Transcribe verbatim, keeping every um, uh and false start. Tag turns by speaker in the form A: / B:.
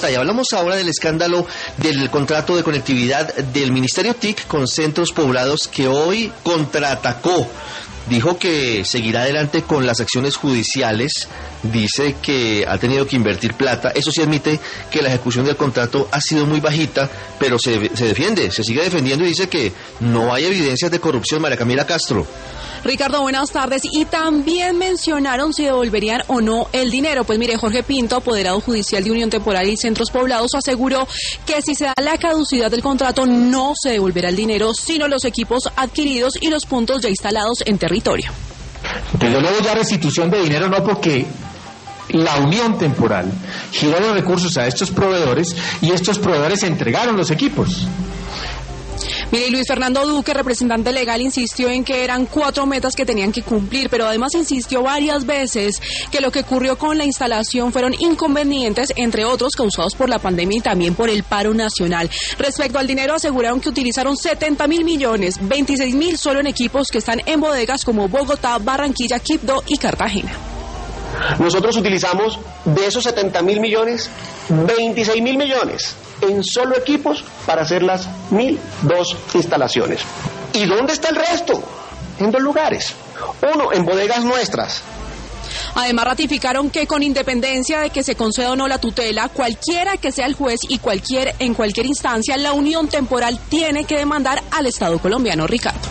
A: Y hablamos ahora del escándalo del contrato de conectividad del Ministerio T I C con Centros Poblados, que hoy contraatacó. Dijo que seguirá adelante con las acciones judiciales, dice que ha tenido que invertir plata. Eso sí, admite que la ejecución del contrato ha sido muy bajita, pero se, se defiende, se sigue defendiendo y dice que no hay evidencias de corrupción. María Camila Castro.
B: Ricardo, buenas tardes. Y también mencionaron si devolverían o no el dinero. Pues mire, Jorge Pinto, apoderado judicial de Unión Temporal y Centros Poblados, aseguró que si se da la caducidad del contrato no se devolverá el dinero, sino los equipos adquiridos y los puntos ya instalados en territorio.
C: Desde luego ya restitución de dinero no, porque la Unión Temporal giró los recursos a estos proveedores y estos proveedores entregaron los equipos.
B: Mire, Luis Fernando Duque, representante legal, insistió en que eran cuatro metas que tenían que cumplir, pero además insistió varias veces que lo que ocurrió con la instalación fueron inconvenientes, entre otros causados por la pandemia y también por el paro nacional. Respecto al dinero, aseguraron que utilizaron setenta mil millones, veintiséis mil solo en equipos que están en bodegas como Bogotá, Barranquilla, Quibdó y Cartagena.
D: Nosotros utilizamos de esos setenta mil millones, veintiséis mil millones en solo equipos para hacer las mil dos instalaciones. ¿Y dónde está el resto? En dos lugares. Uno, en bodegas nuestras.
B: Además, ratificaron que con independencia de que se conceda o no la tutela, cualquiera que sea el juez y cualquier en cualquier instancia, la Unión Temporal tiene que demandar al Estado colombiano. Ricardo.